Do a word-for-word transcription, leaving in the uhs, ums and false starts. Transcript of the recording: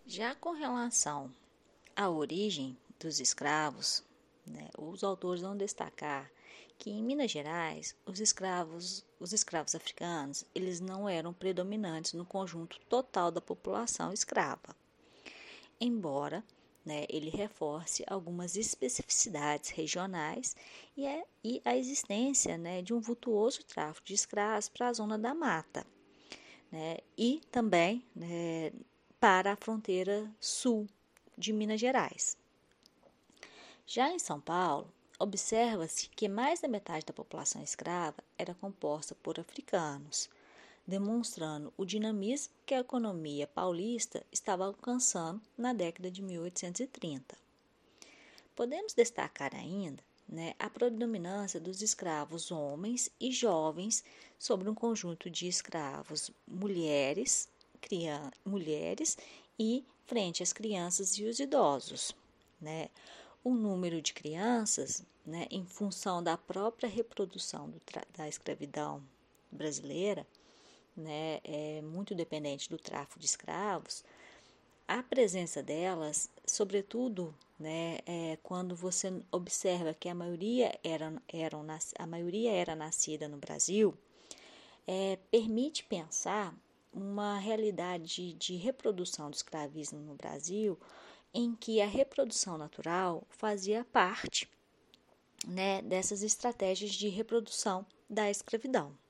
Já com relação à origem dos escravos, né, os autores vão destacar que em Minas Gerais os escravos, os escravos africanos, eles não eram predominantes no conjunto total da população escrava, embora né, ele reforce algumas especificidades regionais e, é, e a existência né, de um vultuoso tráfico de escravos para a zona da mata, né, e também né, para a fronteira sul de Minas Gerais. Já em São Paulo, observa-se que mais da metade da população escrava era composta por africanos, demonstrando o dinamismo que a economia paulista estava alcançando na década de mil oitocentos e trinta. Podemos destacar ainda né, a predominância dos escravos homens e jovens sobre um conjunto de escravos mulheres, crian- mulheres e frente às crianças e os idosos. Né? O número de crianças, né, em função da própria reprodução do da escravidão brasileira, né, é muito dependente do tráfico de escravos, a presença delas, sobretudo, né, é, quando você observa que a maioria era, eram, a maioria era nascida no Brasil, é, permite pensar uma realidade de reprodução do escravismo no Brasil em que a reprodução natural fazia parte né, dessas estratégias de reprodução da escravidão.